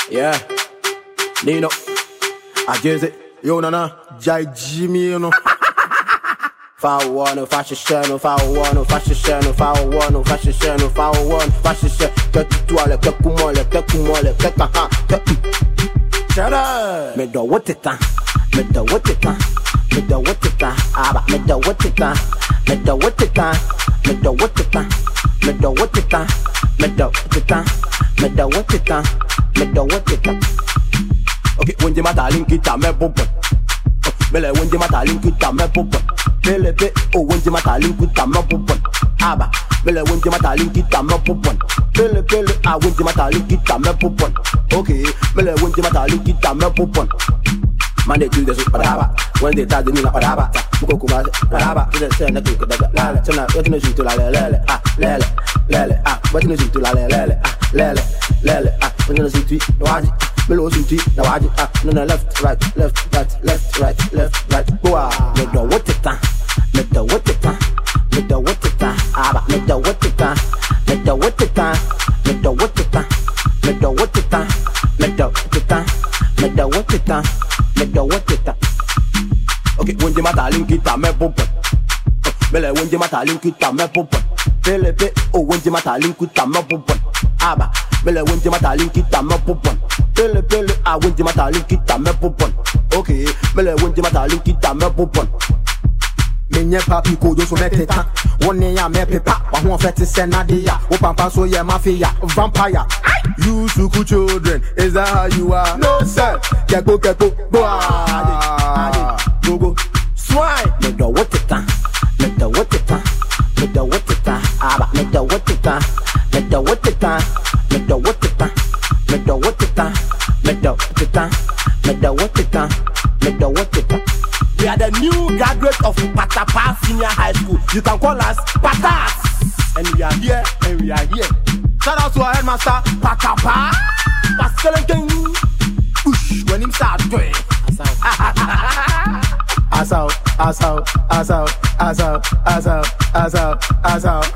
Yeah, Nino, I just it. Yo, Nana, Jai Jimmy, you know. Foul one, fashion channel, foul one, fashion channel, foul one, fashion channel, foul one, fashion channel. Toi, le cac-moi, le cac-moi, le cac-ha. Shut up! Mais dans what it time? Mais dans what it time? Mais dans what it time? Ah bah, mais dans what it time? Mais dans what it time? Mais dans what it time? Mais dans what it time? Mais dans what it time? Mais dans what it time? Mais dans what it time? Ok, when you mata link it, I'm a bubble. Mele when you mata link it, I'm a bubble. Mele pe, oh when you mata link it, I'm a bubble. Ah bah, mele when you mata link it, I'm a bubble. Pele pele, ah when you mata link it, I'm a bubble. Okay, mele when you mata link it, I'm a bubble. Man they do this padaba. When they tell the nigga padaba, muko kuma padaba. They say na kuka daga lale. So now what you know to la lele ah lele lele ah. What you know to la lele ah lele lele ah. When you know to waji, me lo to na waji ah. No left right left right left right left right. Go ah. Me do what it time. Me do what it time. Me do what it time. Ah ba. Me do what it time. Me do what it time. Me do what it time. Me do what it time. Me do what it time. Me do what it time. Me do what it time. Okay, when you mata link it, I'm a bubble. Mele when you mata link it, I'm a bubble. Pele pe, oh when you mata link it, I'm a bubble. Aba, mele when you mata link it, I'm a bubble. Pele pele, ah when you mata link it, I'm a bubble. Okay, mele when you mata link it, I'm a bubble. Menye papi ko yo so meteta. One ya me pepa, wa ho fete senadia. O pampa so ye mafia, vampire. You suku children, is that how you are? No sir, keko go go swine. Me do what it time, me do what it time, me do what it time. Ah, me do what it time, me do what it time, me do what it time, me do what it time, me do what it time, me do what it time, me do what it time. We are the new graduates of Patapa Senior High School. You can call us Patas. And we are here, and we are here. Shout out to our headmaster, Patapa. Pascalenting. Push, when him start doing. Asao.